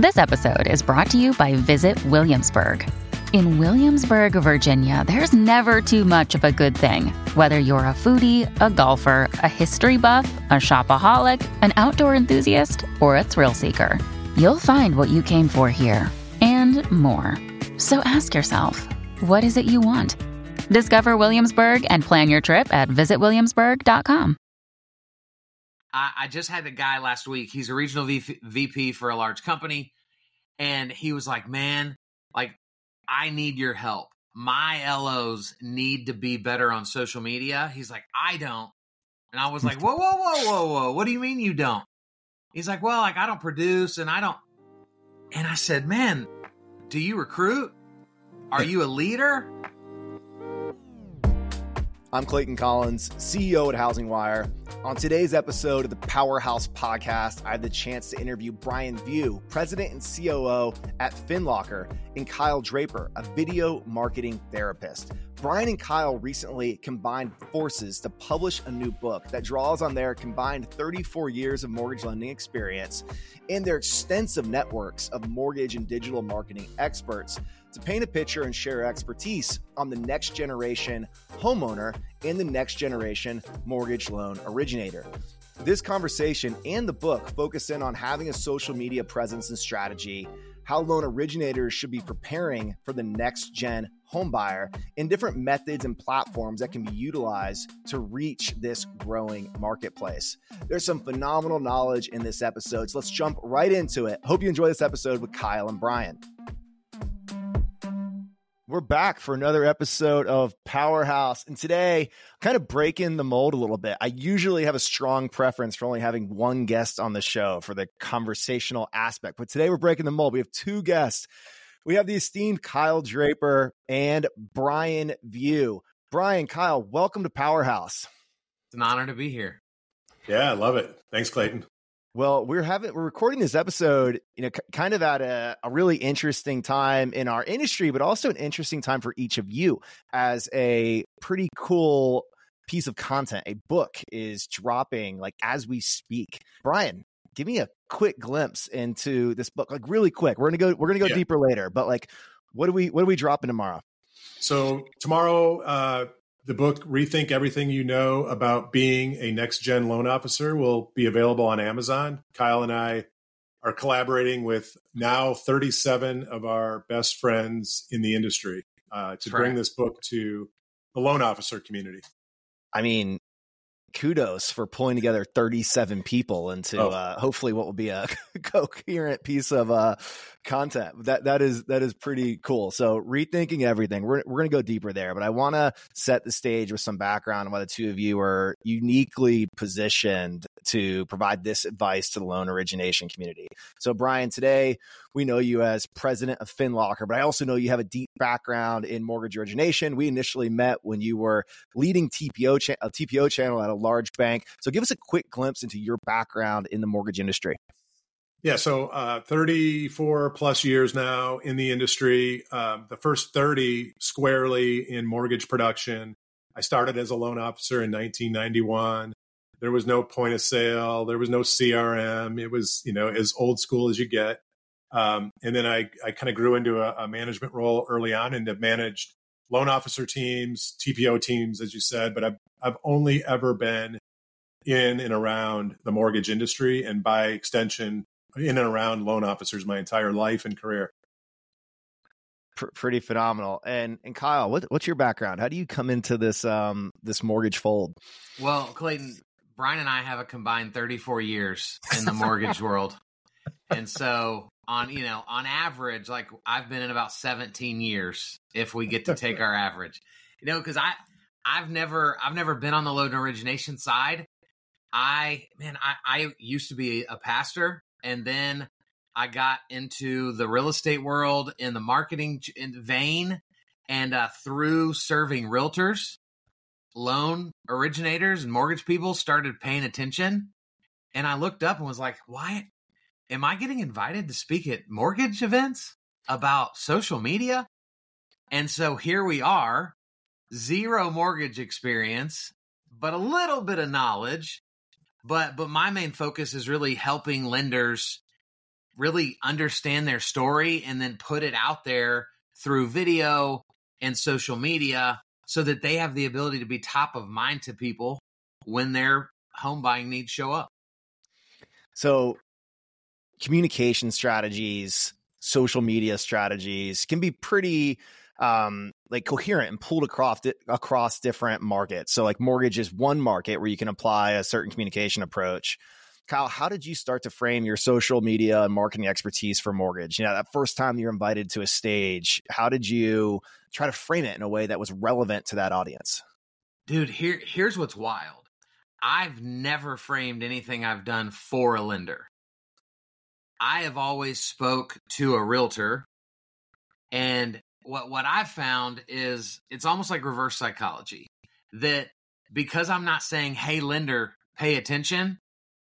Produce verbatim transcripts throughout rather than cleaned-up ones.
This episode is brought to you by Visit Williamsburg. In Williamsburg, Virginia, there's never too much of a good thing. Whether you're a foodie, a golfer, a history buff, a shopaholic, an outdoor enthusiast, or a thrill seeker, you'll find what you came for here and more. So ask yourself, what is it you want? Discover Williamsburg and plan your trip at visit williamsburg dot com. I, I just had a guy last week. He's a regional v- VP for a large company. And he was like, man, like, I need your help. My L Os need to be better on social media. He's like, I don't. And I was like, whoa, whoa, whoa, whoa, whoa. What do you mean you don't? He's like, well, like, I don't produce and I don't. And I said, man, do you recruit? Are you a leader? I'm Clayton Collins, C E O at Housing Wire. On today's episode of the Powerhouse Podcast, I have the chance to interview Brian View, President and C O O at FinLocker, and Kyle Draper, a video marketing therapist. Brian and Kyle recently combined forces to publish a new book that draws on their combined thirty-four years of mortgage lending experience and their extensive networks of mortgage and digital marketing experts to paint a picture and share expertise on the next generation homeowner and the next generation mortgage loan originator. This conversation and the book focus in on having a social media presence and strategy, how loan originators should be preparing for the next gen homebuyer, and different methods and platforms that can be utilized to reach this growing marketplace. There's some phenomenal knowledge in this episode, so let's jump right into it. Hope you enjoy this episode with Kyle and Brian. We're back for another episode of Powerhouse, and today, kind of breaking the mold a little bit. I usually have a strong preference for only having one guest on the show for the conversational aspect, but today we're breaking the mold. We have two guests. We have the esteemed Kyle Draper and Brian View. Brian, Kyle, welcome to Powerhouse. It's an honor to be here. Yeah, I love it. Thanks, Clayton. Well, we're having we're recording this episode, you know, c- kind of at a, a really interesting time in our industry, but also an interesting time for each of you as a pretty cool piece of content. A book is dropping like as we speak. Brian, give me a quick glimpse into this book, like really quick. We're gonna go we're gonna go yeah. deeper later, but like, what do we what are we dropping tomorrow? So tomorrow, uh, the book Rethink Everything You Know About Being a Next Gen Loan Officer will be available on Amazon. Kyle and I are collaborating with now thirty-seven of our best friends in the industry uh, to bring this book to the loan officer community. I mean, kudos for pulling together thirty-seven people into oh. uh, hopefully what will be a coherent piece of uh, content. That that is that is pretty cool. So rethinking everything. We're we're gonna go deeper there, but I want to set the stage with some background on why the two of you are uniquely positioned to provide this advice to the loan origination community. So Brian, today we know you as president of FinLocker, but I also know you have a deep background in mortgage origination. We initially met when you were leading T P O cha- a T P O channel at a large bank. So give us a quick glimpse into your background in the mortgage industry. Yeah, so uh, thirty-four plus years now in the industry. Um, the first thirty squarely in mortgage production. I started as a loan officer in nineteen ninety-one. There was no point of sale. There was no C R M. It was, you know, as old school as you get. Um, and then I, I kind of grew into a, a management role early on and have managed loan officer teams, T P O teams, as you said. But I've, I've only ever been in and around the mortgage industry, and by extension, in and around loan officers my entire life and career. P- pretty phenomenal. And and Kyle, what, what's your background? How do you come into this um this mortgage fold? Well, Clayton, Brian and I have a combined thirty-four years in the mortgage world. And so on, you know, on average, like I've been in about seventeen years if we get to take our average, you know, cause I, I've never, I've never been on the loan origination side. I, man, I, I used to be a pastor, and then I got into the real estate world in the marketing vein, and uh, through serving realtors, loan originators and mortgage people started paying attention. And I looked up and was like, why am I getting invited to speak at mortgage events about social media? And so here we are, zero mortgage experience, but a little bit of knowledge. But but my main focus is really helping lenders really understand their story and then put it out there through video and social media so that they have the ability to be top of mind to people when their home buying needs show up. So communication strategies, social media strategies can be pretty um, like coherent and pulled across across different markets. So like mortgage is one market where you can apply a certain communication approach. Kyle, how did you start to frame your social media and marketing expertise for mortgage? You know, that first time you're invited to a stage, how did you try to frame it in a way that was relevant to that audience? Dude, here, here's what's wild. I've never framed anything I've done for a lender. I have always spoke to a realtor, and what, what I've found is it's almost like reverse psychology, that because I'm not saying, hey, lender, pay attention,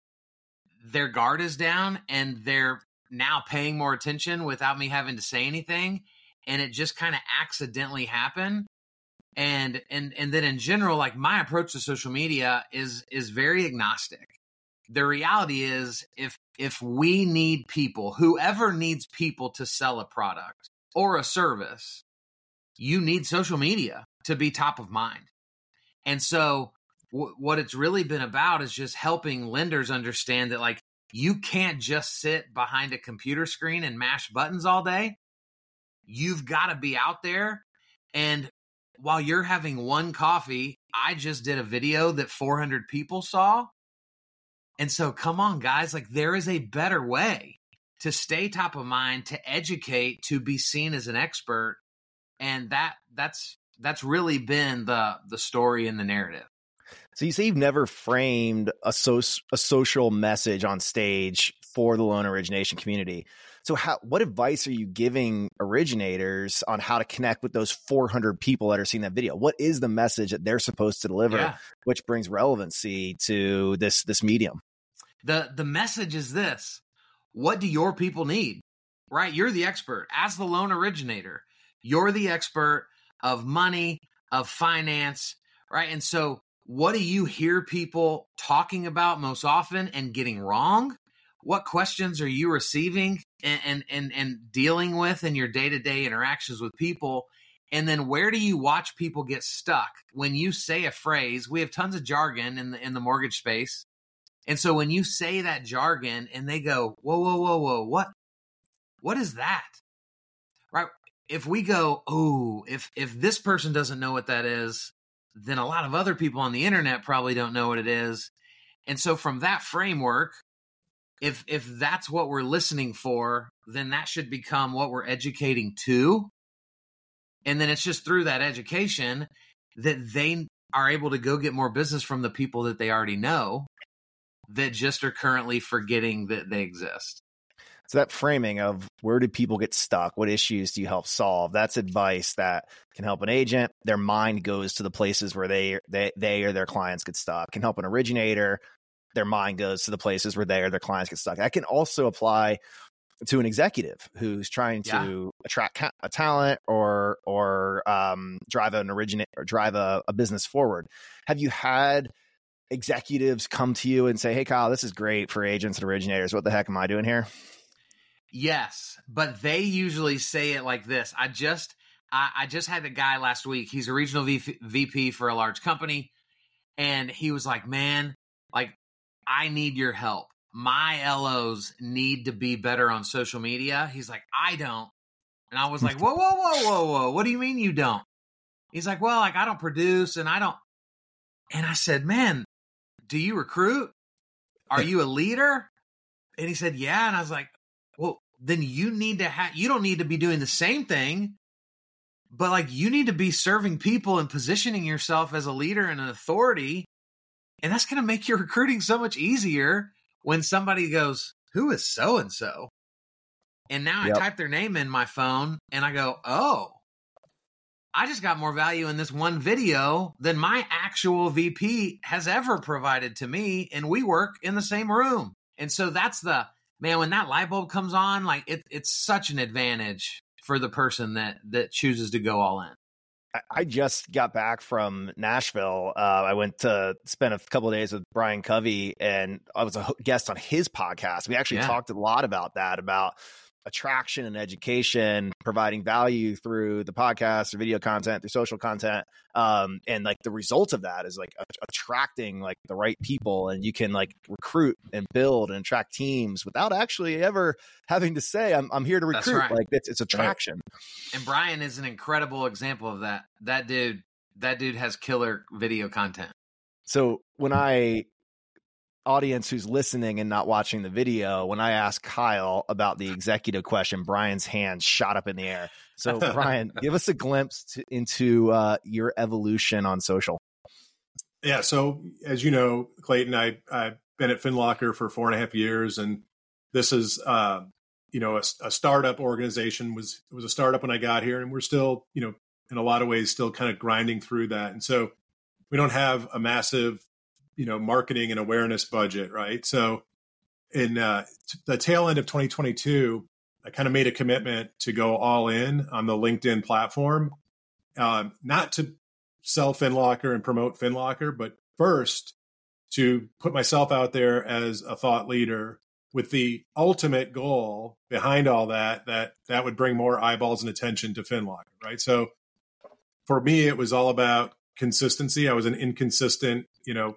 their guard is down and they're now paying more attention without me having to say anything. And it just kind of accidentally happened. And, and, and then in general, like my approach to social media is, is very agnostic. The reality is if, if we need people, whoever needs people to sell a product or a service, you need social media to be top of mind. And so what it's really been about is just helping lenders understand that, like, you can't just sit behind a computer screen and mash buttons all day. You've got to be out there. And while you're having one coffee, I just did a video that four hundred people saw. And so come on, guys, like there is a better way to stay top of mind, to educate, to be seen as an expert. And that that's that's really been the the story and the narrative. So you say you've never framed a, so, a social message on stage for the loan origination community. So how, what advice are you giving originators on how to connect with those four hundred people that are seeing that video? What is the message that they're supposed to deliver, yeah. which brings relevancy to this, this medium? The, the message is this: what do your people need, right? You're the expert. As the loan originator, you're the expert of money, of finance, right? And so what do you hear people talking about most often and getting wrong? What questions are you receiving and, and, and, and dealing with in your day-to-day interactions with people? And then where do you watch people get stuck? When you say a phrase, we have tons of jargon in the, in the mortgage space. And so when you say that jargon and they go, whoa, whoa, whoa, whoa, what, what is that? Right? If we go, oh, if, if this person doesn't know what that is, then a lot of other people on the internet probably don't know what it is. And so from that framework, if if that's what we're listening for, then that should become what we're educating to. And then it's just through that education that they are able to go get more business from the people that they already know that just are currently forgetting that they exist. So that framing of where do people get stuck? What issues do you help solve? That's advice that can help an agent. Their mind goes to the places where they, they, they or their clients get stuck. Can help an originator. Their mind goes to the places where they or their clients get stuck. That can also apply to an executive who's trying to yeah. attract a talent or, or um, drive an originate or drive a, a business forward. Have you had executives come to you and say, hey, Kyle, this is great for agents and originators. What the heck am I doing here? Yes, but they usually say it like this. I just, I, I just had a guy last week. He's a regional V P for a large company. And he was like, man, like, I need your help. My L Os need to be better on social media. He's like, I don't. And I was like, whoa, whoa, whoa, whoa, whoa. What do you mean you don't? He's like, well, like I don't produce and I don't. And I said, man, do you recruit? Are you a leader? And he said, yeah. And I was like, well, then you need to have, you don't need to be doing the same thing, but like you need to be serving people and positioning yourself as a leader and an authority. And that's going to make your recruiting so much easier when somebody goes, who is so-and-so? And now yep. I type their name in my phone and I go, oh, I just got more value in this one video than my actual V P has ever provided to me. And we work in the same room. And so that's the, man, when that light bulb comes on, like it, it's such an advantage for the person that that chooses to go all in. I just got back from Nashville. Uh, I went to spend a couple of days with Brian Covey, and I was a guest on his podcast. We actually yeah. talked a lot about that, about attraction and education, providing value through the podcast, through video content, through social content. Um, and like the result of that is like a- attracting like the right people, and you can like recruit and build and attract teams without actually ever having to say, I'm, I'm here to recruit. Right. Like it's, it's attraction. Right. And Brian is an incredible example of that. That dude, that dude has killer video content. So when I, audience who's listening and not watching the video, when I asked Kyle about the executive question, Brian's hand shot up in the air. So Brian, give us a glimpse to, into uh, your evolution on social. Yeah. So as you know, Clayton, I, I've been at FinLocker for four and a half years, and this is, uh, you know, a, a startup organization. Was it was a startup when I got here, and we're still, you know, in a lot of ways still kind of grinding through that. And so we don't have a massive, you know, marketing and awareness budget, right? So in uh, t- the tail end of twenty twenty-two, I kind of made a commitment to go all in on the LinkedIn platform, um, not to sell FinLocker and promote FinLocker, but first to put myself out there as a thought leader with the ultimate goal behind all that, that that would bring more eyeballs and attention to FinLocker, right? So for me, it was all about consistency. I was an inconsistent, you know,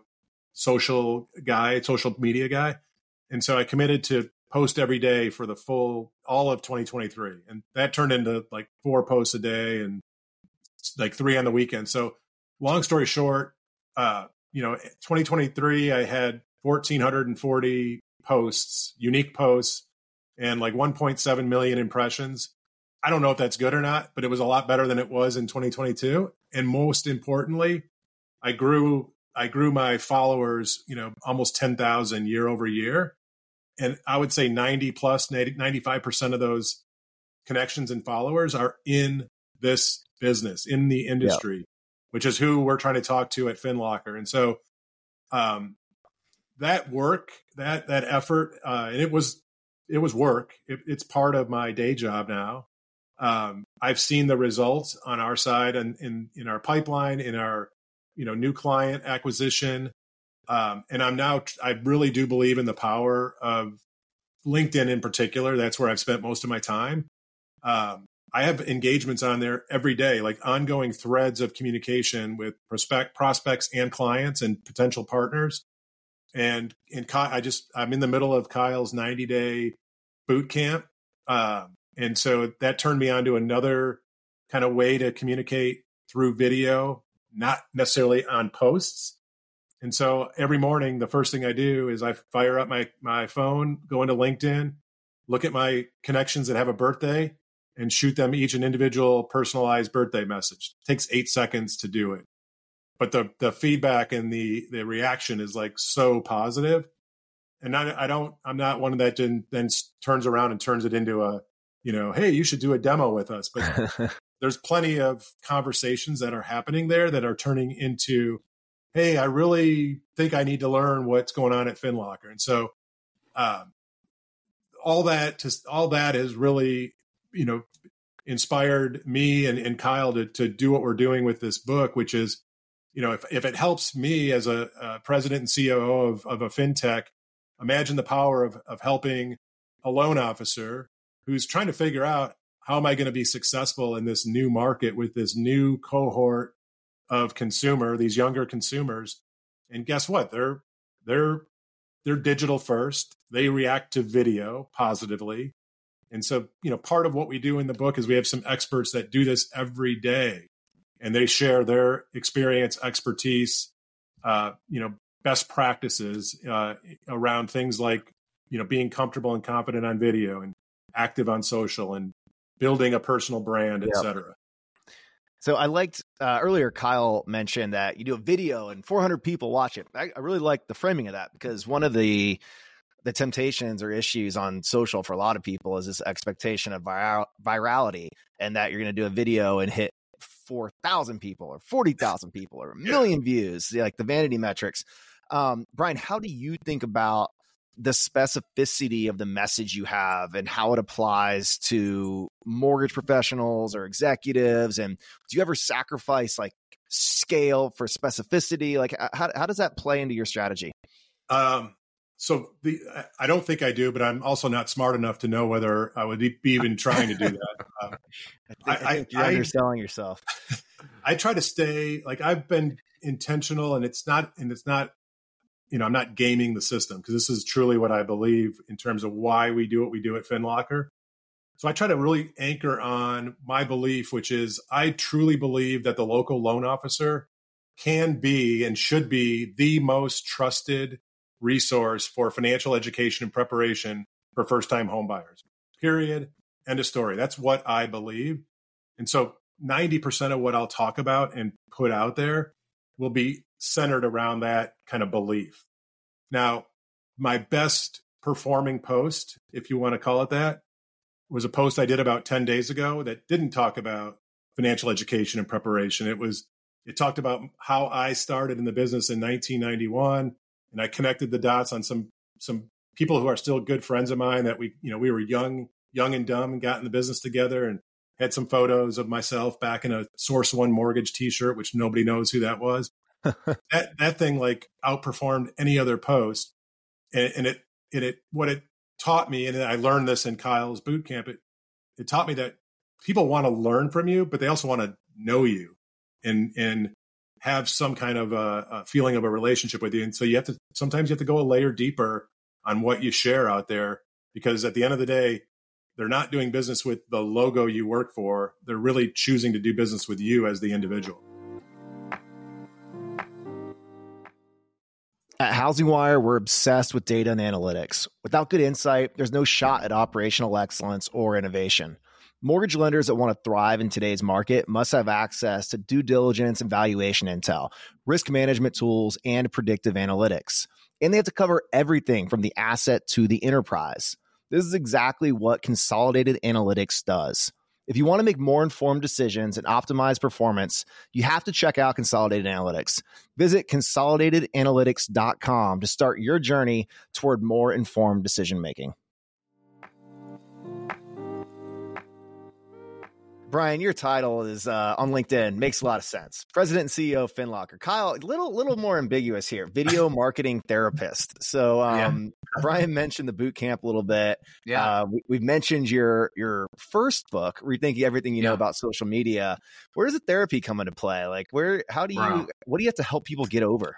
social guy, social media guy. And so I committed to post every day for the full, all of twenty twenty-three. And that turned into like four posts a day and like three on the weekend. So long story short, uh, you know, twenty twenty-three, I had one thousand four hundred forty posts, unique posts, and like one point seven million impressions. I don't know if that's good or not, but it was a lot better than it was in twenty twenty-two. And most importantly, I grew I grew my followers, you know, almost ten thousand year over year. And I would say ninety plus, ninety-five percent of those connections and followers are in this business, in the industry, yeah. which is who we're trying to talk to at FinLocker. And so um, that work, that that effort, uh, and it was it was work. It, it's part of my day job now. Um, I've seen the results on our side and in, in our pipeline, in our you know, new client acquisition. Um, and I'm now, I really do believe in the power of LinkedIn in particular. That's where I've spent most of my time. Um, I have engagements on there every day, like ongoing threads of communication with prospect, prospects and clients and potential partners. And, and I just, I'm in the middle of Kyle's ninety day boot camp. Um, and so that turned me on to another kind of way to communicate through video, not necessarily on posts. And so every morning, the first thing I do is I fire up my, my phone, go into LinkedIn, look at my connections that have a birthday and shoot them each an individual personalized birthday message. It takes eight seconds to do it. But the, the feedback and the, the reaction is like so positive. And I, I don't, I'm not one that then, then turns around and turns it into a, you know, hey, you should do a demo with us. But there's plenty of conversations that are happening there that are turning into, hey, I really think I need to learn what's going on at FinLocker. And so um, all that to, all that has really, you know, inspired me and, and Kyle to, to do what we're doing with this book, which is, you know, if, if it helps me as a, a president and C O O of, of a fintech, imagine the power of, of helping a loan officer who's trying to figure out, how am I going to be successful in this new market with this new cohort of consumer, these younger consumers? And guess what? They're they're they're digital first. They react to video positively. And so, you know, part of what we do in the book is we have some experts that do this every day, and they share their experience, expertise, uh, you know, best practices uh, around things like, you know, being comfortable and confident on video and active on social and building a personal brand, et yep. cetera. So I liked uh, earlier, Kyle mentioned that you do a video and four hundred people watch it. I, I really like the framing of that, because one of the the temptations or issues on social for a lot of people is this expectation of viral, virality, and that you're going to do a video and hit four thousand people or forty thousand people or a million views, like the vanity metrics. Um, Brian, how do you think about the specificity of the message you have and how it applies to mortgage professionals or executives? And do you ever sacrifice like scale for specificity? Like how, how does that play into your strategy? Um, so the, I don't think I do, but I'm also not smart enough to know whether I would be even trying to do that. Uh, I think, I think you're I, underselling yourself. I try to stay like I've been intentional, and it's not, and it's not, you know, I'm not gaming the system, because this is truly what I believe in terms of why we do what we do at FinLocker. So I try to really anchor on my belief, which is I truly believe that the local loan officer can be and should be the most trusted resource for financial education and preparation for first-time home buyers. Period. End of story. That's what I believe. And so ninety percent of what I'll talk about and put out there will be centered around that kind of belief. Now, my best performing post, if you want to call it that, was a post I did about ten days ago that didn't talk about financial education and preparation. It was, it talked about how I started in the business in nineteen ninety-one, and I connected the dots on some, some people who are still good friends of mine that we, you know, we were young, young and dumb and got in the business together, and had some photos of myself back in a Source One Mortgage t-shirt, which nobody knows who that was. that, that thing like outperformed any other post. And, and it, and it, what it taught me, and I learned this in Kyle's boot camp, it, it taught me that people want to learn from you, but they also want to know you and, and have some kind of a, a feeling of a relationship with you. And so you have to, sometimes you have to go a layer deeper on what you share out there, because at the end of the day, they're not doing business with the logo you work for. They're really choosing to do business with you as the individual. At HousingWire, we're obsessed with data and analytics. Without good insight, there's no shot at operational excellence or innovation. Mortgage lenders that want to thrive in today's market must have access to due diligence and valuation intel, risk management tools, and predictive analytics. And they have to cover everything from the asset to the enterprise. This is exactly what Consolidated Analytics does. If you want to make more informed decisions and optimize performance, you have to check out Consolidated Analytics. Visit consolidated analytics dot com to start your journey toward more informed decision-making. Brian, your title is uh, on LinkedIn. Makes a lot of sense. President and C E O of FinLocker. Kyle, a little, little more ambiguous here. Video marketing therapist. So um, yeah. Brian mentioned the boot camp a little bit. Yeah, uh, we, we've mentioned your your first book, Rethinking Everything You yeah. Know About Social Media. Where does the therapy come into play? Like, where? How do you? Bro. What do you have to help people get over?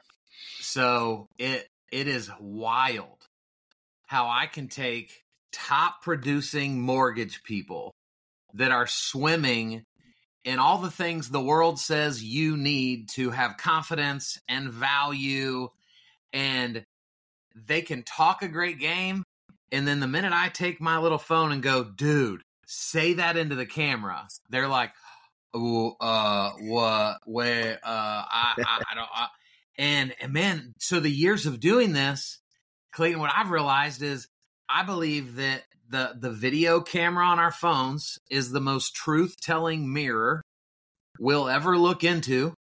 So it it is wild how I can take top producing mortgage people that are swimming in all the things the world says you need to have confidence and value, and they can talk a great game. And then the minute I take my little phone and go, dude, say that into the camera, they're like, oh, uh, what, where, uh, I, I, I don't, I, and, and man, so the years of doing this, Clayton, what I've realized is I believe that The the video camera on our phones is the most truth-telling mirror we'll ever look into.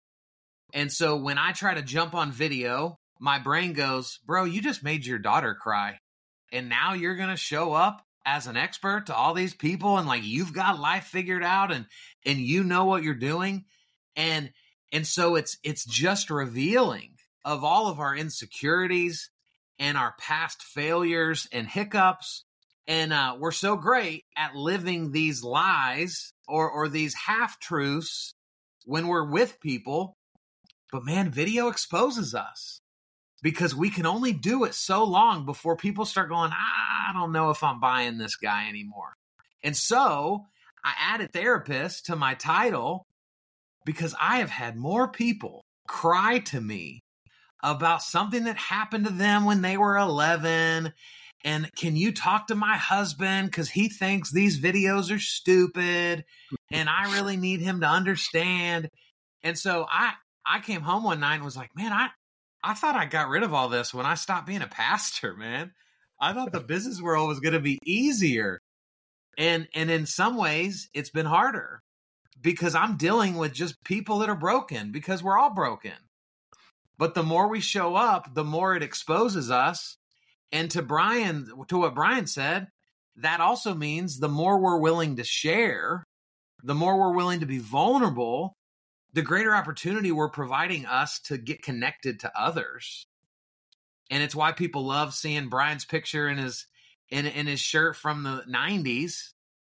And so when I try to jump on video, my brain goes, bro, you just made your daughter cry. And now you're going to show up as an expert to all these people and like you've got life figured out and and you know what you're doing. And and so it's it's just revealing of all of our insecurities and our past failures and hiccups. And uh, we're so great at living these lies or or these half-truths when we're with people. But man, video exposes us because we can only do it so long before people start going, I don't know if I'm buying this guy anymore. And so I added therapist to my title because I have had more people cry to me about something that happened to them when they were eleven. And can you talk to my husband because he thinks these videos are stupid and I really need him to understand. And so I, I came home one night and was like, man, I, I thought I got rid of all this when I stopped being a pastor, man. I thought the business world was going to be easier. And, and in some ways it's been harder because I'm dealing with just people that are broken because we're all broken. But the more we show up, the more it exposes us. And to Brian, to what Brian said, that also means the more we're willing to share, the more we're willing to be vulnerable, the greater opportunity we're providing us to get connected to others. And it's why people love seeing Brian's picture in his in, in his shirt from the nineties,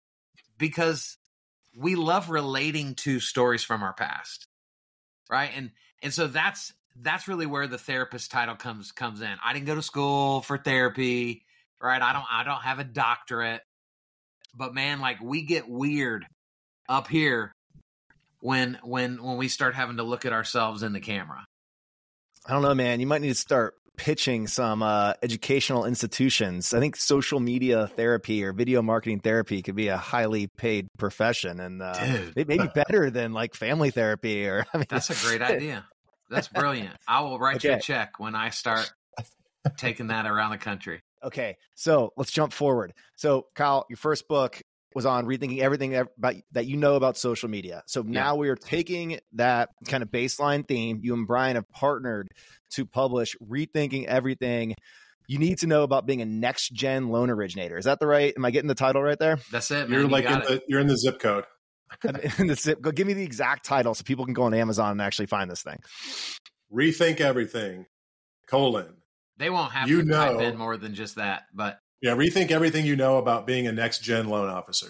because we love relating to stories from our past, right? And and so that's that's really where the therapist title comes comes in. I didn't go to school for therapy, right? I don't I don't have a doctorate, but man, like we get weird up here when when when we start having to look at ourselves in the camera. I don't know, man. You might need to start pitching some uh, educational institutions. I think social media therapy or video marketing therapy could be a highly paid profession, and uh, it may be better than like family therapy. Or I mean, that's a great idea. That's brilliant. I will write okay. you a check when I start taking that around the country. Okay, so let's jump forward. So, Kyle, your first book was on rethinking everything about, that you know about social media. So now yeah. we are taking that kind of baseline theme. You and Brian have partnered to publish Rethinking Everything You Need to Know About Being a Next Gen Loan Originator. Is that the right? Am I getting the title right there? That's it, man. You're you like in the, you're in the zip code. in the zip, go give me the exact title so people can go on Amazon and actually find this thing. Rethink Everything, colon. They won't have you to know, type in more than just that, but yeah, rethink everything you know about being a next gen loan officer.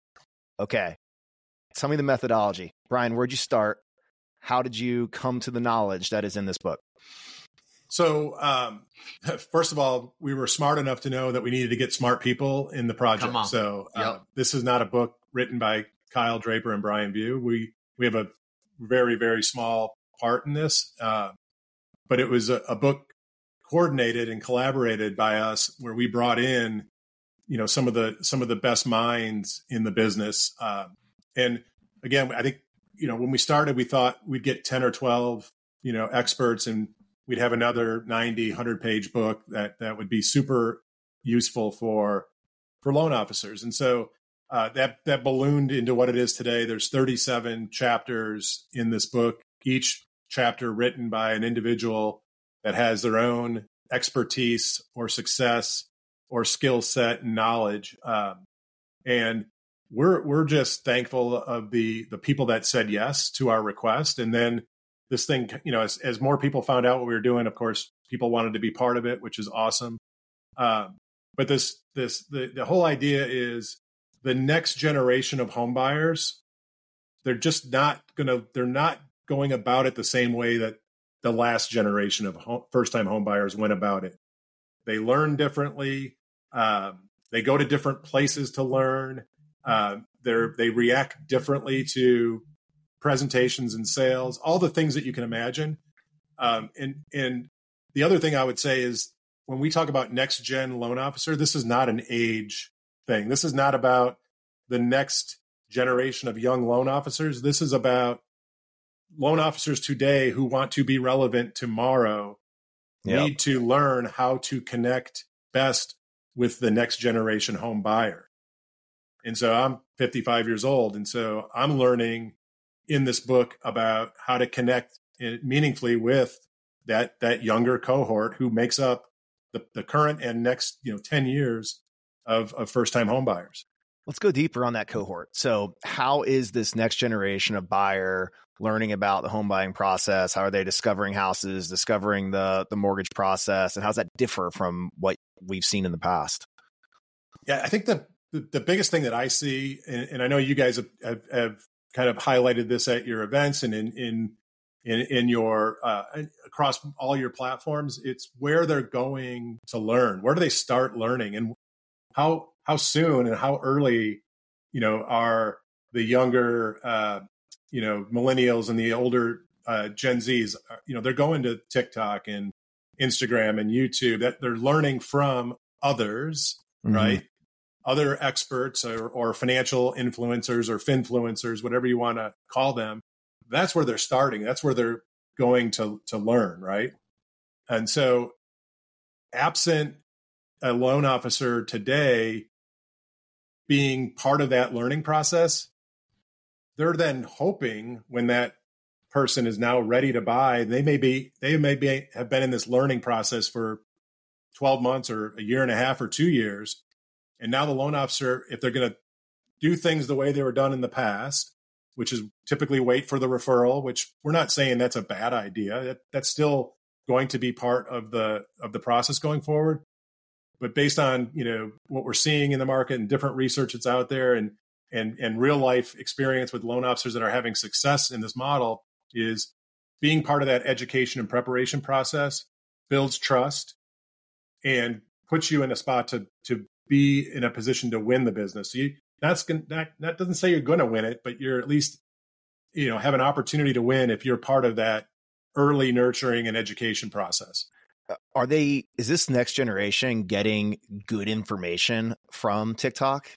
Okay. Tell me the methodology. Brian, where'd you start? How did you come to the knowledge that is in this book? So, um, first of all, we were smart enough to know that we needed to get smart people in the project. So uh, yep. this is not a book written by Kyle Draper and Brian View. We, we have a very, very small part in this, uh, but it was a, a book coordinated and collaborated by us, where we brought in, you know, some of the some of the best minds in the business. Uh, and again, I think, you know, when we started, we thought we'd get ten or twelve, you know, experts, and we'd have another ninety, one hundred page book that that would be super useful for for loan officers. And so uh, that that ballooned into what it is today. There's thirty-seven chapters in this book, each chapter written by an individual that has their own expertise or success or skill set and knowledge. Um, and we're we're just thankful of the the people that said yes to our request. And then this thing, you know, as, as more people found out what we were doing, of course, people wanted to be part of it, which is awesome. Um, but this this the, the whole idea is the next generation of home buyers, they're just not gonna they're not going about it the same way that the last generation of home, first-time home buyers went about it. They learn differently. Um, they go to different places to learn. Uh, they're, they react differently to presentations and sales, all the things that you can imagine. Um, and, and the other thing I would say is, when we talk about next-gen loan officer, this is not an age thing. This is not about the next generation of young loan officers. This is about loan officers today who want to be relevant tomorrow. Yep. Need to learn how to connect best with the next generation home buyer. And so I'm fifty-five years old. And so I'm learning in this book about how to connect meaningfully with that, that younger cohort who makes up the, the current and next, you know, ten years of, of first-time home buyers. Let's go deeper on that cohort. So how is this next generation of buyer learning about the home buying process? How are they discovering houses, discovering the, the mortgage process? And how does that differ from what we've seen in the past? Yeah, I think the, the, the biggest thing that I see, and, and I know you guys have, have, have kind of highlighted this at your events and in, in, in, in your, uh, across all your platforms, it's where they're going to learn. Where do they start learning, and how, how soon and how early, you know, are the younger, uh, you know, millennials and the older uh, Gen Zs, you know, they're going to TikTok and Instagram and YouTube, that they're learning from others, mm-hmm. right? Other experts or, or financial influencers or finfluencers, whatever you want to call them. That's where they're starting. That's where they're going to, to learn, right? And so absent a loan officer today being part of that learning process, they're then hoping when that person is now ready to buy, they may be, they may be, have been in this learning process for twelve months or a year and a half or two years. And now the loan officer, if they're going to do things the way they were done in the past, which is typically wait for the referral, which we're not saying that's a bad idea. That, that's still going to be part of the of the process going forward. But based on, you know, what we're seeing in the market and different research that's out there and and and real life experience with loan officers that are having success in this model, is being part of that education and preparation process builds trust and puts you in a spot to to be in a position to win the business. So you, that's gonna, that that doesn't say you're going to win it, but you're at least, you know, have an opportunity to win if you're part of that early nurturing and education process. Are they, is this next generation getting good information from TikTok?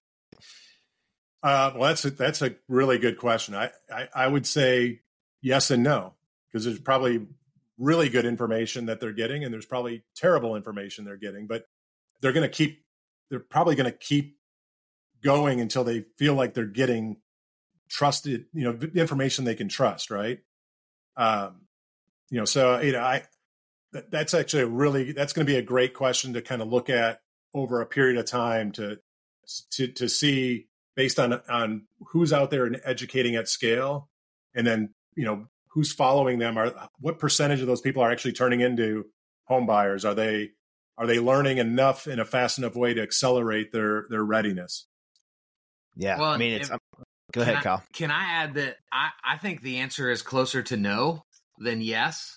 Uh, well, that's a, that's a really good question. I, I, I would say yes and no, because there's probably really good information that they're getting, and there's probably terrible information they're getting, but they're going to keep, they're probably going to keep going until they feel like they're getting trusted, you know, information they can trust. Right. Um, you know, so, you know, I, that, that's actually a really, that's going to be a great question to kind of look at over a period of time to, to, to see based on, on who's out there and educating at scale. And then, you know, who's following them, are what percentage of those people are actually turning into home buyers? Are they, are they learning enough in a fast enough way to accelerate their, their readiness? Yeah. Well, I mean, it's, if, go ahead, I, Kyle. Can I add that I, I think the answer is closer to no than yes,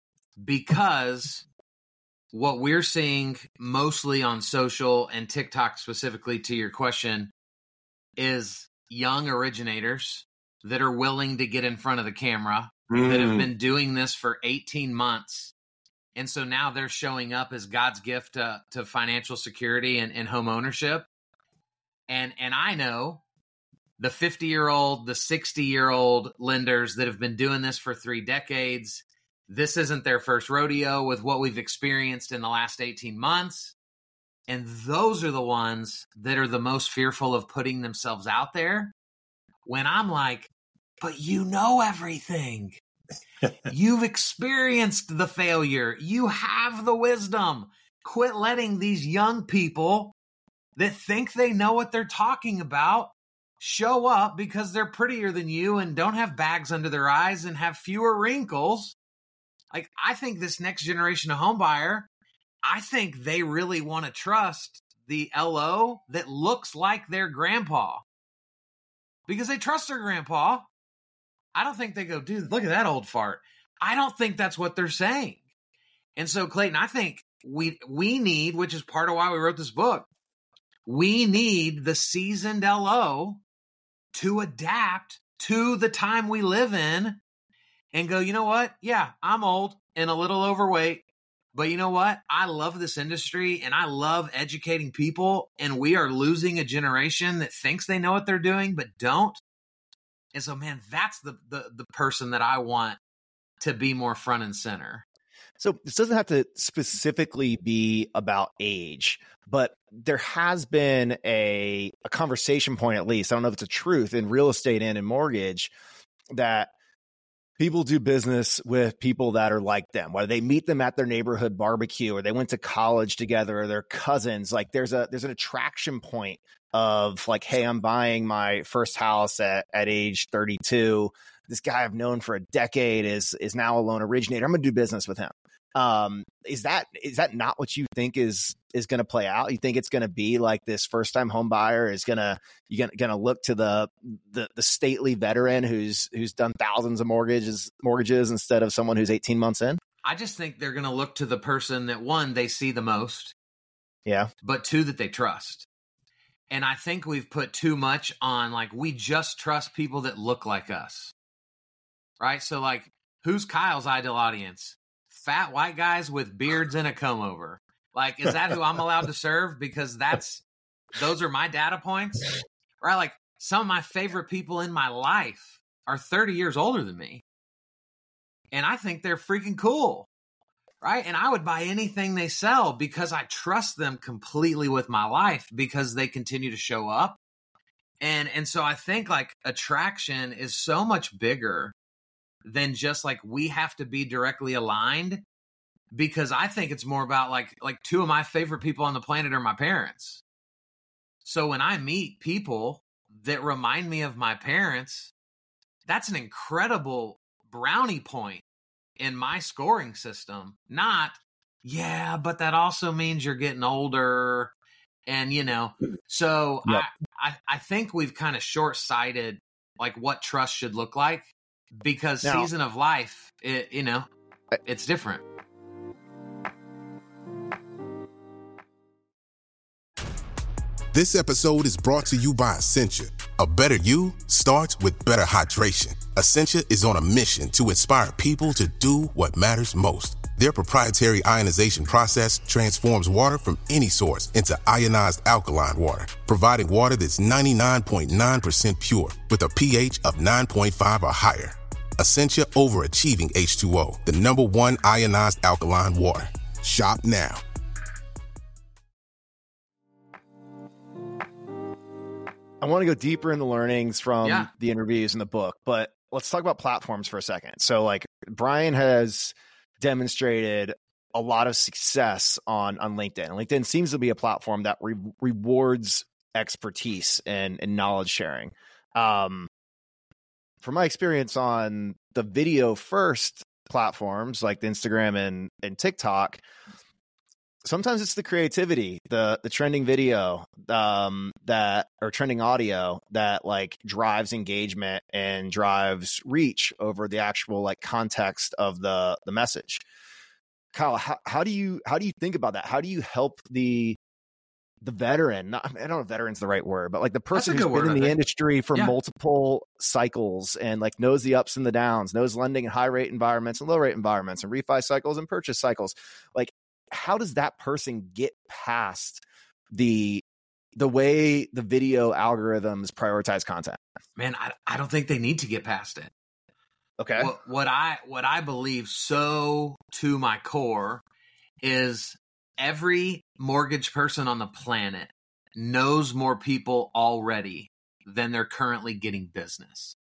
because what we're seeing mostly on social and TikTok, specifically to your question, is young originators that are willing to get in front of the camera, mm. that have been doing this for eighteen months. And so now they're showing up as God's gift to, to financial security and, and home ownership. And, and I know the fifty year old, the sixty year old lenders that have been doing this for three decades. This isn't their first rodeo with what we've experienced in the last eighteen months. And those are the ones that are the most fearful of putting themselves out there, when I'm like, but you know everything. You've experienced the failure. You have the wisdom. Quit letting these young people that think they know what they're talking about show up because they're prettier than you and don't have bags under their eyes and have fewer wrinkles. Like, I think this next generation of home buyer, I think they really want to trust the L O that looks like their grandpa, because they trust their grandpa. I don't think they go, dude, look at that old fart. I don't think that's what they're saying. And so, Clayton, I think we we need, which is part of why we wrote this book, we need the seasoned L O to adapt to the time we live in and go, you know what? Yeah, I'm old and a little overweight, but you know what? I love this industry and I love educating people, and we are losing a generation that thinks they know what they're doing but don't. And so, man, that's the the, the person that I want to be more front and center. So this doesn't have to specifically be about age, but there has been a, a conversation point, at least, I don't know if it's a truth, in real estate and in mortgage, that people do business with people that are like them, whether they meet them at their neighborhood barbecue or they went to college together or they're cousins. Like there's a there's an attraction point of like, hey, I'm buying my first house at, at age thirty-two. This guy I've known for a decade is is now a loan originator. I'm going to do business with him. Um, is that is that not what you think is is going to play out? You think it's going to be like this first time home buyer is going to you're going to look to the, the the stately veteran who's who's done thousands of mortgages mortgages instead of someone who's eighteen months in? I just think they're going to look to the person that, one, they see the most, yeah, but two, that they trust. And I think we've put too much on, like, we just trust people that look like us, right? So, like, who's Kyle's ideal audience? Fat white guys with beards and a comb over. Like, is that who I'm allowed to serve? Because that's, those are my data points, right? Like, some of my favorite people in my life are thirty years older than me. And I think they're freaking cool, right? And I would buy anything they sell because I trust them completely with my life, because they continue to show up. And, and so I think like attraction is so much bigger than just like we have to be directly aligned, because I think it's more about like, like two of my favorite people on the planet are my parents. So when I meet people that remind me of my parents, that's an incredible brownie point in my scoring system. Not, yeah, but that also means you're getting older. And, you know, so yep. I, I, I think we've kind of short-sighted like what trust should look like, because now, season of life, it, you know, it's different. This episode is brought to you by Essentia. A better you starts with better hydration. Essentia is on a mission to inspire people to do what matters most. Their proprietary ionization process transforms water from any source into ionized alkaline water, providing water that's ninety-nine point nine percent pure with a pH of nine point five or higher. Essentia overachieving H two O, the number one ionized alkaline water. Shop now. I want to go deeper in the learnings from yeah. the interviews in the book, but let's talk about platforms for a second. So like Brian has demonstrated a lot of success on, on LinkedIn. And LinkedIn seems to be a platform that re- rewards expertise and, and knowledge sharing. Um, from my experience on the video first platforms like Instagram and, and TikTok, sometimes it's the creativity, the the trending video, um, that or trending audio that like drives engagement and drives reach over the actual like context of the the message. Kyle, how, how do you how do you think about that? How do you help the the veteran? Not, I don't know if veteran's the right word, but like the person who's been in the industry for yeah. multiple cycles and like knows the ups and the downs, knows lending in high rate environments and low rate environments and refi cycles and purchase cycles, like. How does that person get past the the way the video algorithms prioritize content? Man, I, I don't think they need to get past it. Okay. What, what I what I believe so to my core is every mortgage person on the planet knows more people already than they're currently getting business.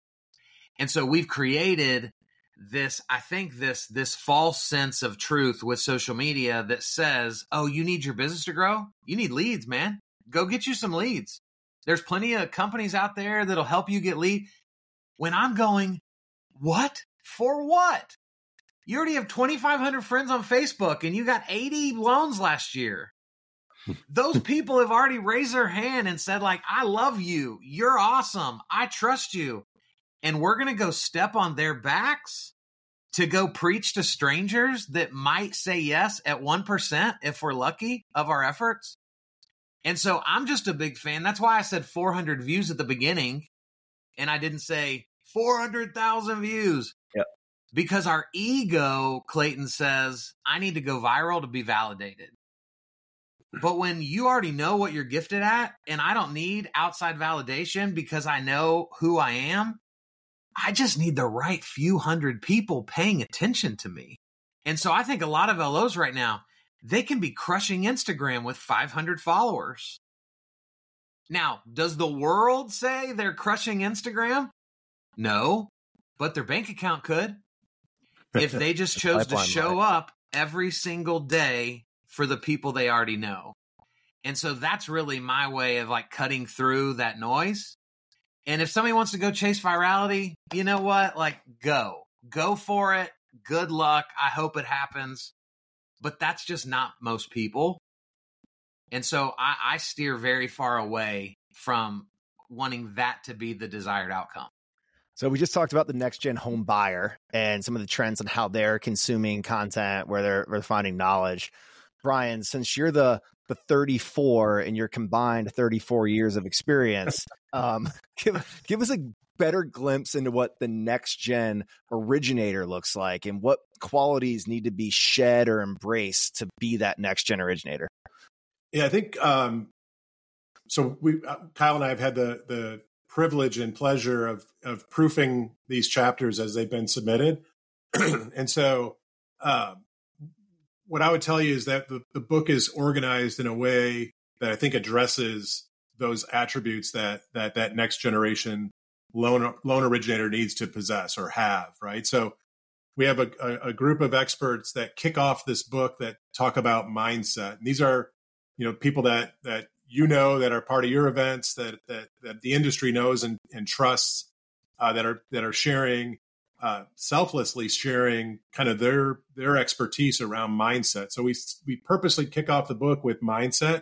And so we've created this, I think this, this false sense of truth with social media that says, oh, you need your business to grow. You need leads, man. Go get you some leads. There's plenty of companies out there that'll help you get lead. When I'm going, what? For what? You already have twenty-five hundred friends on Facebook and you got eighty loans last year. Those people have already raised their hand and said like, I love you. You're awesome. I trust you. And we're going to go step on their backs to go preach to strangers that might say yes at one percent if we're lucky of our efforts. And so I'm just a big fan. That's why I said four hundred views at the beginning. And I didn't say four hundred thousand views. Yep. Because our ego, Clayton says, I need to go viral to be validated. But when you already know what you're gifted at, and I don't need outside validation because I know who I am, I just need the right few hundred people paying attention to me. And so I think a lot of L Os right now, they can be crushing Instagram with five hundred followers. Now, does the world say they're crushing Instagram? No, but their bank account could. If they just chose to show up every single day for the people they already know. And so that's really my way of like cutting through that noise. And if somebody wants to go chase virality, you know what? Like, go. Go for it. Good luck. I hope it happens. But that's just not most people. And so I, I steer very far away from wanting that to be the desired outcome. So we just talked about the next gen home buyer and some of the trends on how they're consuming content, where they're, where they're finding knowledge. Brian, since you're the the thirty-four and your combined thirty-four years of experience, um, give, give us a better glimpse into what the next gen originator looks like and what qualities need to be shed or embraced to be that next gen originator. Yeah, I think um, so. We uh, Kyle and I have had the the privilege and pleasure of of proofing these chapters as they've been submitted, and so. Uh, What I would tell you is that the, the book is organized in a way that I think addresses those attributes that that that next generation loan loan originator needs to possess or have, right? So we have a, a, a group of experts that kick off this book that talk about mindset. And these are, you know, people that that you know that are part of your events, that that that the industry knows and, and trusts, uh, that are that are sharing, uh, selflessly sharing kind of their their expertise around mindset. So we we purposely kick off the book with mindset.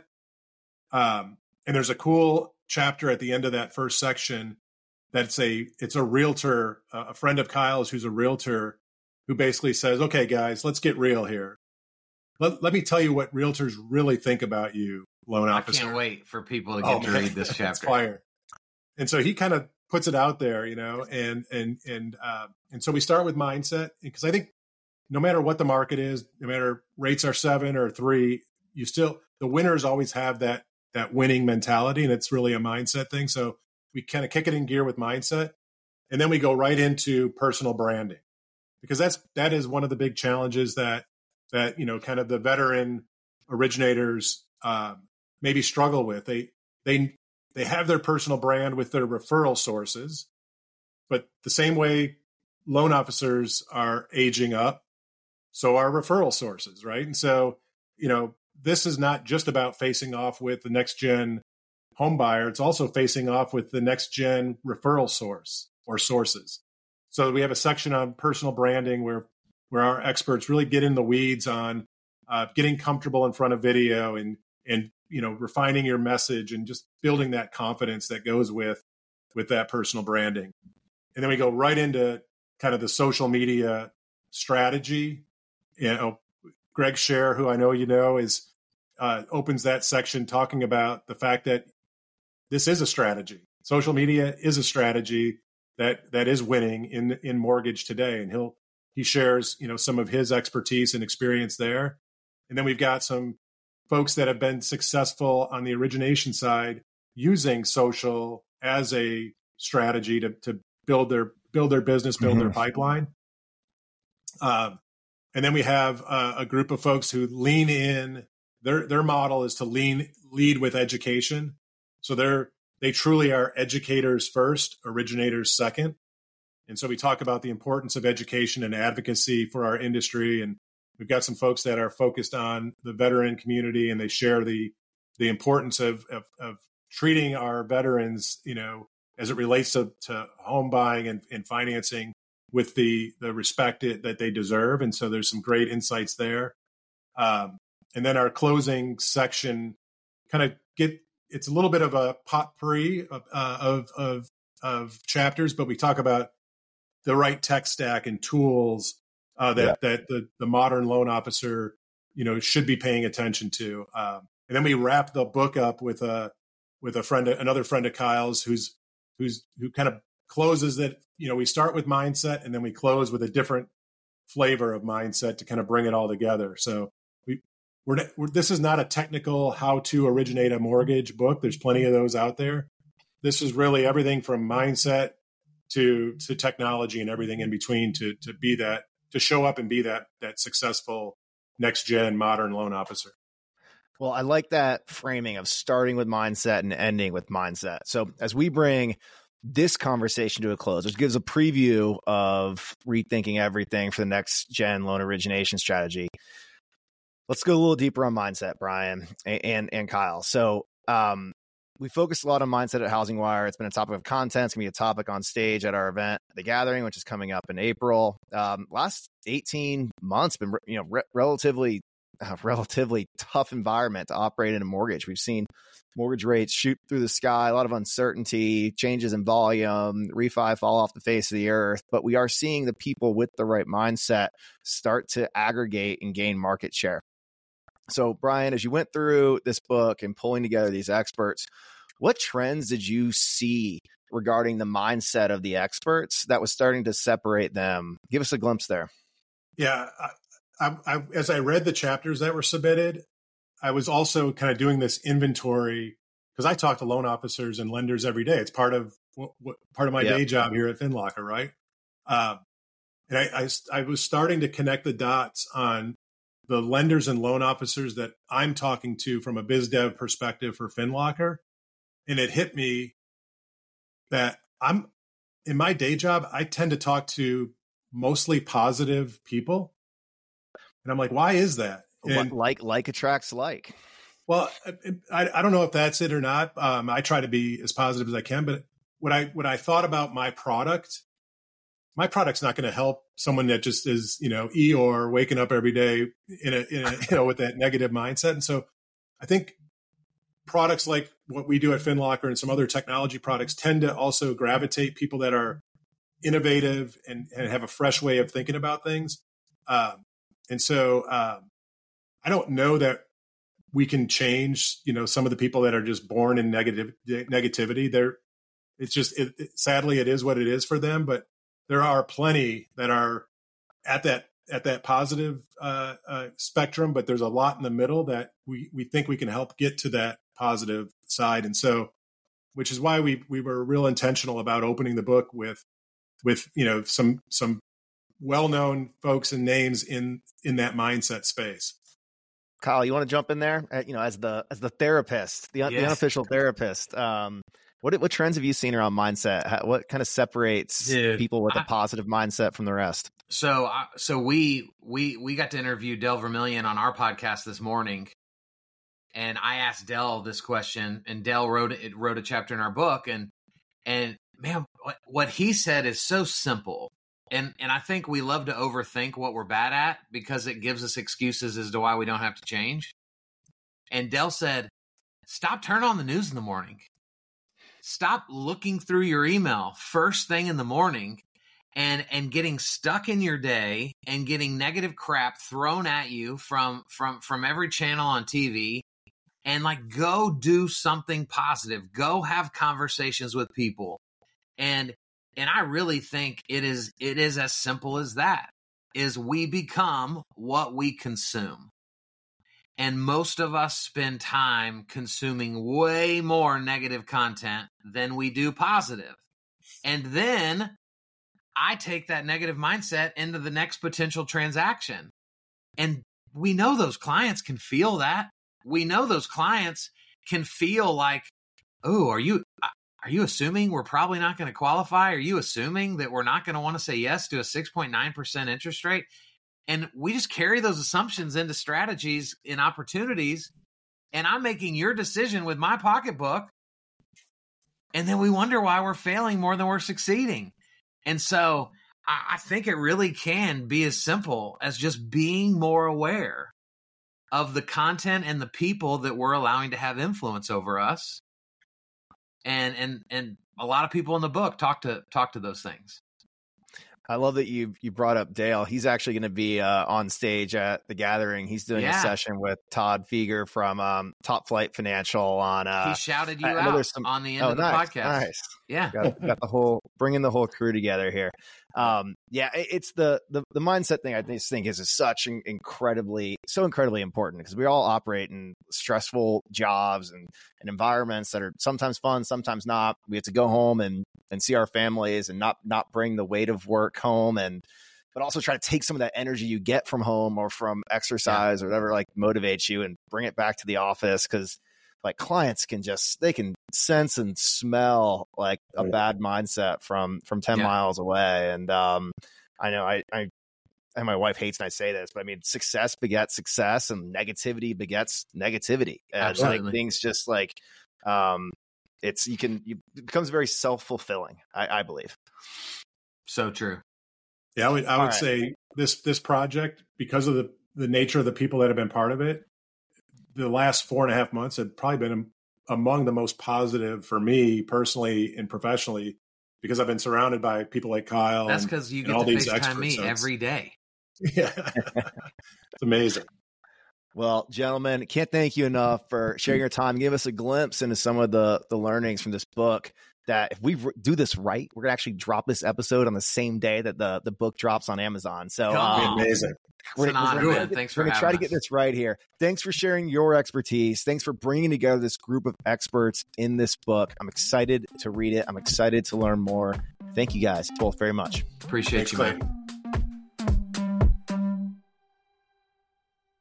Um, and there's a cool chapter at the end of that first section that's a it's a realtor, uh, a friend of Kyle's who's a realtor, who basically says, okay, guys, let's get real here. Let, let me tell you what realtors really think about you, loan officer. I can't wait for people to get oh, to man. read this chapter. Fire. And so he kind of puts it out there, you know, and and and uh, and so we start with mindset, because I think no matter what the market is, no matter rates are seven or three, you still the winners always have that that winning mentality, and it's really a mindset thing. So we kind of kick it in gear with mindset, and then we go right into personal branding, because that's that is one of the big challenges that that you know kind of the veteran originators uh, maybe struggle with. They they they have their personal brand with their referral sources, but the same way loan officers are aging up, so are referral sources, right? And so you know this is not just about facing off with the next gen home buyer; it's also facing off with the next gen referral source or sources. So we have a section on personal branding where where our experts really get in the weeds on uh, getting comfortable in front of video and and you know refining your message and just building that confidence that goes with with that personal branding. And then we go right into kind of the social media strategy. You know, Greg Scher, who I know you know, is uh, opens that section talking about the fact that this is a strategy. Social media is a strategy that that is winning in in mortgage today, and he'll he shares you know some of his expertise and experience there. And then we've got some folks that have been successful on the origination side using social as a strategy to to build their build their business, build mm-hmm. their pipeline. Um, and then we have uh, a group of folks who lean in. Their their model is to lean lead with education. So they're they truly are educators first, originators second. And so we talk about the importance of education and advocacy for our industry. And we've got some folks that are focused on the veteran community, and they share the the importance of of, of treating our veterans, you know, as it relates to, to home buying and, and financing with the the respect it, that they deserve. And so there's some great insights there. Um, and then our closing section kind of get it's a little bit of a potpourri of, uh, of of of chapters, but we talk about the right tech stack and tools uh, that yeah. that the, the modern loan officer you know should be paying attention to. Um, and then we wrap the book up with a with a friend, another friend of Kyle's, who's who's who kind of closes that. You know, we start with mindset, and then we close with a different flavor of mindset to kind of bring it all together. So we we're, we're this is not a technical how to originate a mortgage book. There's plenty of those out there. This is really everything from mindset to to technology and everything in between to to be that to show up and be that that successful next gen modern loan officer. Well, I like that framing of starting with mindset and ending with mindset. So as we bring this conversation to a close, which gives a preview of rethinking everything for the next gen loan origination strategy, let's go a little deeper on mindset, Brian and and, and Kyle. So um, we focused a lot on mindset at Housing Wire. It's been a topic of content. It's going to be a topic on stage at our event, The Gathering, which is coming up in April. Um, last eighteen months been you know re- relatively uh, relatively tough environment to operate in a mortgage. We've seen mortgage rates shoot through the sky, a lot of uncertainty, changes in volume, refi fall off the face of the earth. But we are seeing the people with the right mindset start to aggregate and gain market share. So, Brian, as you went through this book and pulling together these experts, what trends did you see regarding the mindset of the experts that was starting to separate them? Give us a glimpse there. Yeah. I, I, I, as I read the chapters that were submitted, I was also kind of doing this inventory because I talk to loan officers and lenders every day. It's part of what, what part of my yep. day job here at FinLocker, right? Um, and I, I, I was starting to connect the dots on the lenders and loan officers that I'm talking to from a biz dev perspective for FinLocker. And it hit me that I'm in my day job, I tend to talk to mostly positive people. And I'm like, why is that? And, like, like attracts like. Well, I, I don't know if that's it or not. Um, I try to be as positive as I can, but what I, what I thought about my product, my product's not going to help someone that just is, you know, Eeyore waking up every day in a, in a, you know, with that negative mindset. And so I think products like what we do at FinLocker and some other technology products tend to also gravitate people that are innovative and, and have a fresh way of thinking about things. Um, and so um, I don't know that we can change, you know, some of the people that are just born in negative negativity. They're, it's just, it, it, sadly, it is what it is for them. But there are plenty that are at that at that positive uh, uh, spectrum. But there's a lot in the middle that we we think we can help get to that positive side. And so, which is why we we were real intentional about opening the book with with you know some some well-known folks and names in in that mindset space. Kyle, you want to jump in there? Uh, you know, as the as the therapist, the, yes. the unofficial therapist. Um, what what trends have you seen around mindset? How, what kind of separates Dude, people with I, a positive mindset from the rest? So, uh, so we we we got to interview Del Vermillion on our podcast this morning, and I asked Del this question, and Del wrote it wrote a chapter in our book, and and man, what, what he said is so simple. And and I think we love to overthink what we're bad at because it gives us excuses as to why we don't have to change. And Del said, stop turning on the news in the morning. Stop looking through your email first thing in the morning and, and getting stuck in your day and getting negative crap thrown at you from, from, from every channel on T V. And like, go do something positive. Go have conversations with people. And And I really think it is it is as simple as that, is we become what we consume. And most of us spend time consuming way more negative content than we do positive. And then I take that negative mindset into the next potential transaction. And we know those clients can feel that. We know those clients can feel like, oh, are you... Are you assuming we're probably not going to qualify? Are you assuming that we're not going to want to say yes to a six point nine percent interest rate? And we just carry those assumptions into strategies and opportunities. And I'm making your decision with my pocketbook. And then we wonder why we're failing more than we're succeeding. And so I, I think it really can be as simple as just being more aware of the content and the people that we're allowing to have influence over us. And and and a lot of people in the book talk to talk to those things. I love that you you brought up Dale. He's actually going to be uh, on stage at the gathering. He's doing yeah. a session with Todd Fieger from um, Top Flight Financial on. Uh, he shouted you out some, on the end oh, of the nice, podcast. Nice, yeah, got, got the whole bringing the whole crew together here. Um, yeah, it, it's the, the the mindset thing. I just think is, is such an incredibly so incredibly important because we all operate in stressful jobs and, and environments that are sometimes fun, sometimes not. We have to go home and and see our families and not not bring the weight of work home, and but also try to take some of that energy you get from home or from exercise yeah. or whatever like motivates you and bring it back to the office because like clients can just they can sense and smell like a bad mindset from from ten yeah. miles away. And um I know I I and my wife hates when I say this, but I mean success begets success and negativity begets negativity. And like things just like um it's you can you, it becomes very self-fulfilling, I, I believe. So true. Yeah, I would, I would right. say this this project, because of the, the nature of the people that have been part of it, the last four and a half months have probably been among the most positive for me personally and professionally, because I've been surrounded by people like Kyle. That's because you get to FaceTime me every day. Yeah, it's amazing. Well, gentlemen, can't thank you enough for sharing your time. Give us a glimpse into some of the, the learnings from this book that if we do this right, we're going to actually drop this episode on the same day that the, the book drops on Amazon. So um, amazing. We're, honor, we're, we're, Thanks for we're going to try us. to get this right here. Thanks for sharing your expertise. Thanks for bringing together this group of experts in this book. I'm excited to read it. I'm excited to learn more. Thank you guys both very much. Appreciate Thanks, you, man.